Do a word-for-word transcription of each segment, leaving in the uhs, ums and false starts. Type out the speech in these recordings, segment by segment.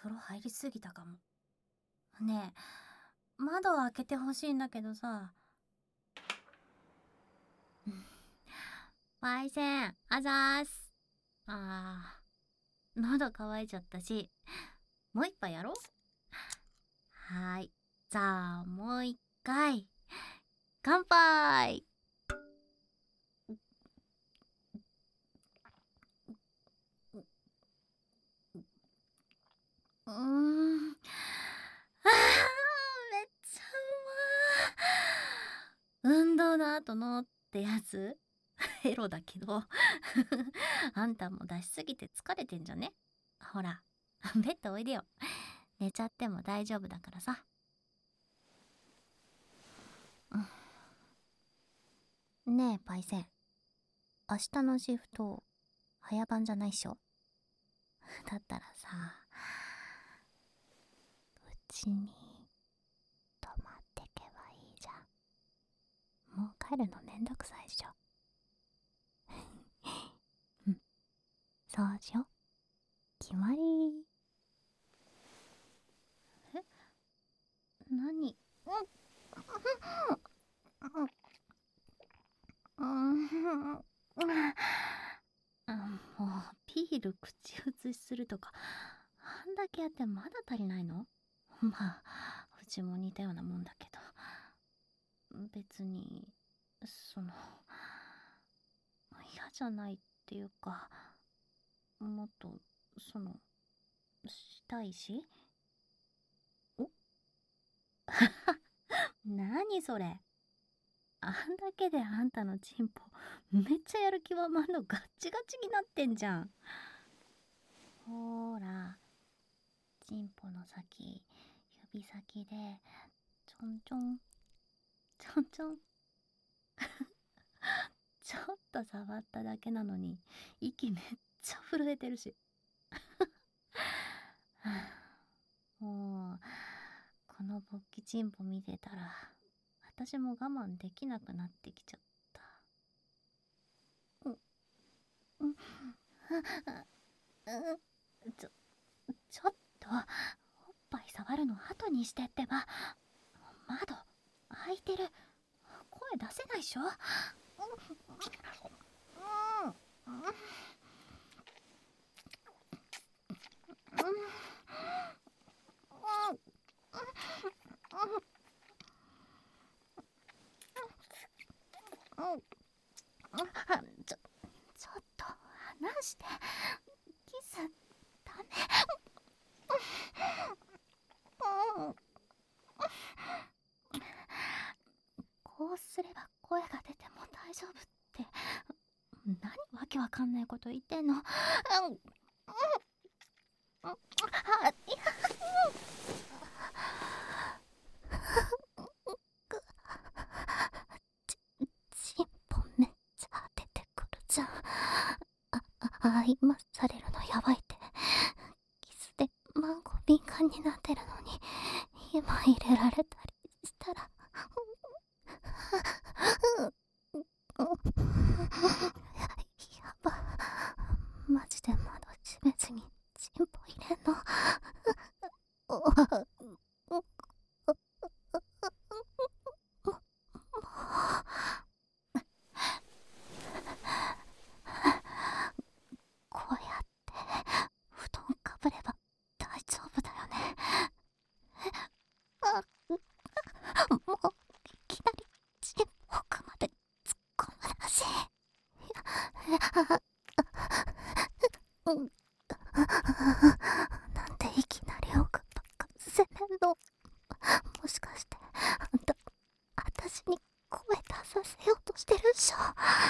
風呂入りすぎたかも。ねえ、窓を開けてほしいんだけどさ。パイセン、あざーす。あー、喉乾いちゃったし、もう一杯やろう。はーい。じゃあ、もう一回。乾杯。うーん。あー、めっちゃうまー。運動の後のってやつヘロだけどあんたも出しすぎて疲れてんじゃね。ほら、ベッドおいでよ。寝ちゃっても大丈夫だからさ。ねえ、パイセン。明日のシフト、早番じゃないっしょ。だったらさ、うちに泊まってけばいいじゃん。もう帰るのめんどくさいっしょ。うん、そうしよう。決まり。え、何？うん、もうビール口移しするとかあんだけやってまだ足りないの？まあうちも似たようなもんだけど、別にその嫌じゃないっていうか、もっとそのしたいし。お何それ。あんだけであんたのチンポめっちゃやる気はまんのガッチガチになってんじゃん。ほーら、チンポの先、指先でちょんちょんちょんちょんちょっと触っただけなのに息めっちゃ震えてるしもうこの勃起チンポ見てたら私も我慢できなくなってきちゃった。うん、ちょちょっとおっぱい触るの後にしてってば。窓開いてる。声出せないっしょ。ちょちょっと離して。キスダメ。こうすれば声が出ても大丈夫って何わけわかんないこと言ってんの。うん、あ、いや、チンポめっちゃ出てくるじゃん。あ、あ、今されるのやばいって。キスでマンゴー敏感になってるのに今入れられたりしたらやば、マジで窓閉めずにチンポ入れんの。こうやって布団かぶれば大丈夫だよね。もういきなりチンポ奥まで突っ込むらしい。なんでいきなり奥ばっかせれんの。もしかしてあんた私に声出させようとしてるっしょ。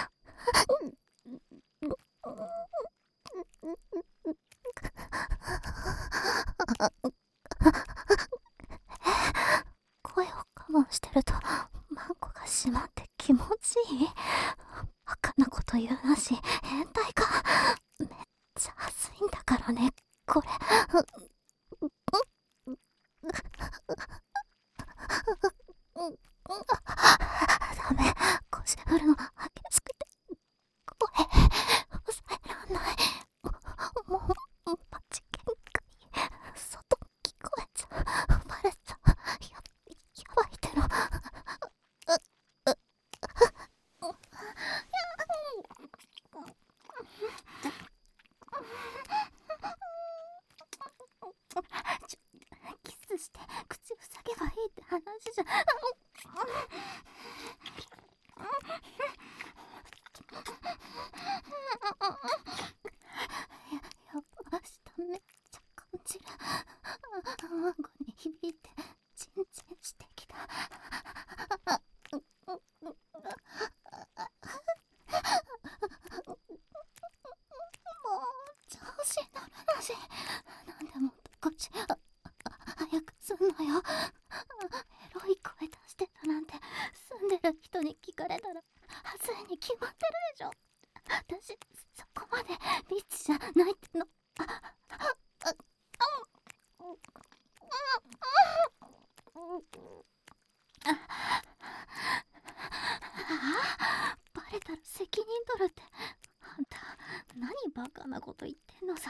声を我慢してるとマンコが閉まって気持ちいい。バカなこと言うなし変態か。めっちゃ熱いんだからねこれ。ダメ、腰振るの激しくて声抑えらんない。もうパチ限界。外じゃないっての。バレたら責任取るって。あんた何バカなこと言ってんのさ。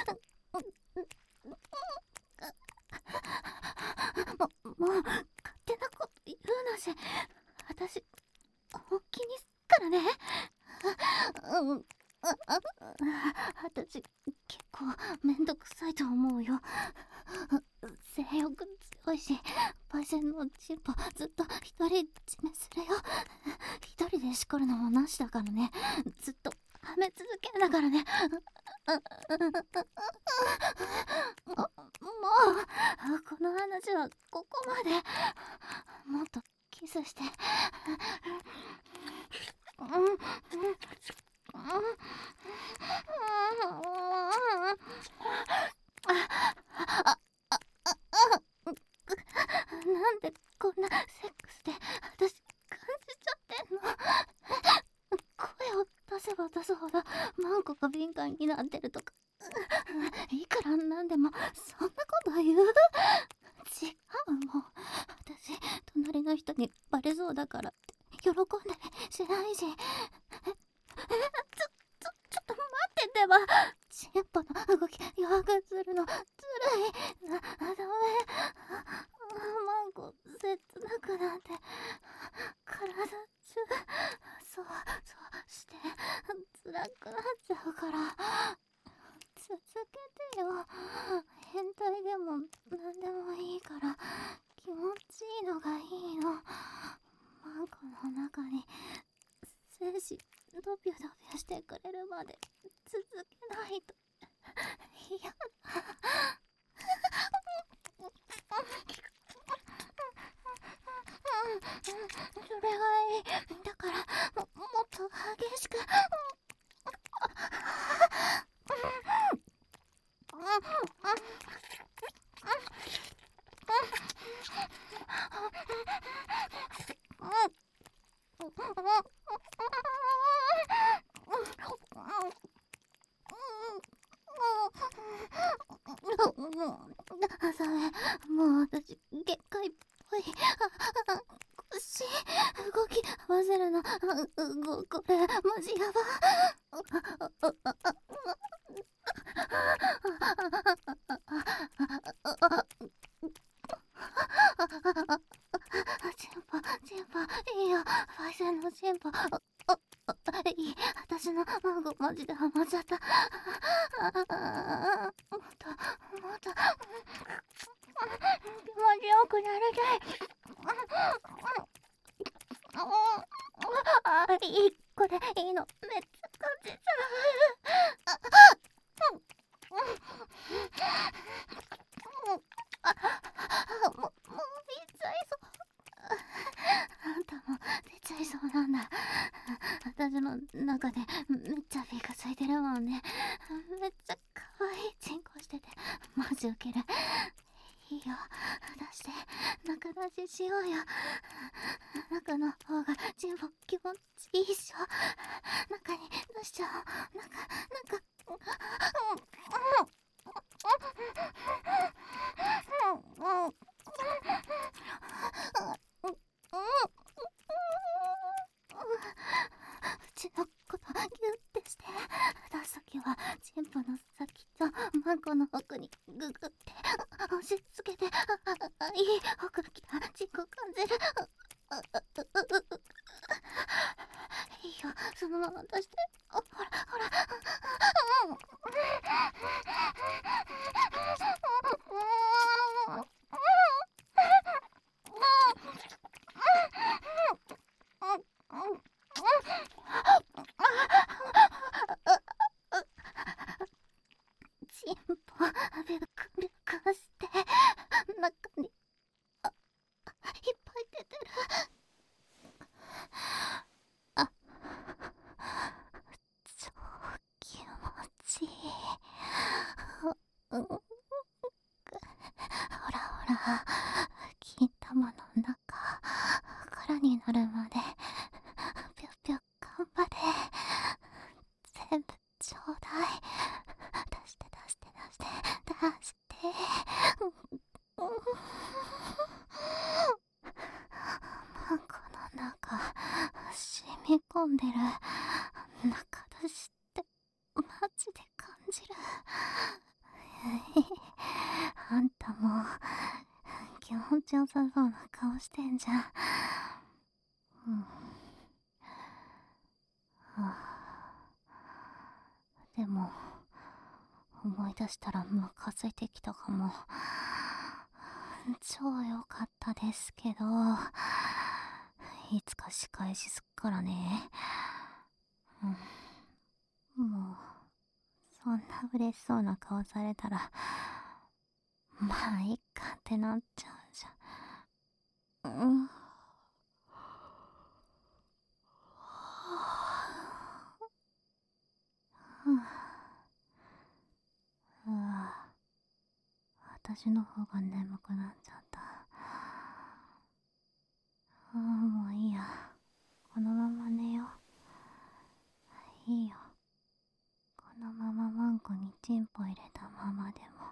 ももう勝手なこと言うなし。私本気にすっからね。うん、私結構めんどくさいと思うよ。性欲強いし、パイセンのチンポずっと一人占めするよ。一人でしこるのもなしだからね。ずっとはめ続けんだからね。ももうこの話はここまで。もっとキスして。うんうんうんなんでこんなセックスで私感じちゃってんの。声を出せば出すほどマンコが敏感になってるとか、いくらなんでもそんなこと言う？違う、もう私隣の人にバレそうだからって喜んでしないし。ええちょちょちょっと待ってってば。チンポの動き弱くするのずるい。なダメ。マンコ切なくなって体中そうそうして辛くなっちゃうから。続けてよ。変態でも何でもいいから気持ちいいのがいいの。マンコの中に精子ドビュドビュしてくれるまで続けないと嫌だ。それがいい。だからももっと激しく。それもう私限界っぽい。腰動き合わせるのここれマジやば。チンポチンポいいよ。パイセンのチンポいい。私のマンゴマジでハマっちゃった。もっともっと気持ちよくなりたい。あいい。これいいのめっちゃ感じちゃう。ももう出ちゃいそう。あんたも出ちゃいそうなんだ。私の中でめっちゃ火がついてるもんね。めっちゃ可愛いチンコしててマジウケる。いいよ出して中出ししようよ。中の方がチンポ気持ちいいっしょ。中に出しちゃおう。中中うちのことギュッてして出すときはチンポの先とマンコの奥にググって押し付けて、あいい奥来たチンコ感じる。いいよそのまま出して。ほらほら。チンポびっくりかして中にあいっぱい出てる。あ超気持ちいい。うん、ほらほら金玉の中空になるまでぴょぴょ頑張れ。全部ちょうだい。 ジで感じる。あんたも気持ちよさそうな顔してんじゃん。うん、はあ、でも思い出したらムカついてきたかも。超良かったですけど、いつか仕返しすっからね。うん、もうそんな嬉しそうな顔されたらまあいっかってなっちゃうじゃん。うん。うわ、私の方が眠くなっちゃった。ああ、もういいや。このまま寝よう。いいよ。このままマンコにチンポ入れたままでも、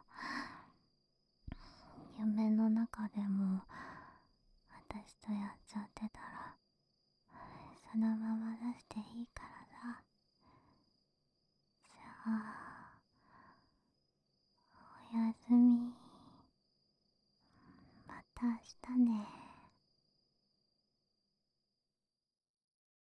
夢の中でも私とやっちゃってたら、そのまま出していいからさ。じゃあ、おやすみ。また明日ね。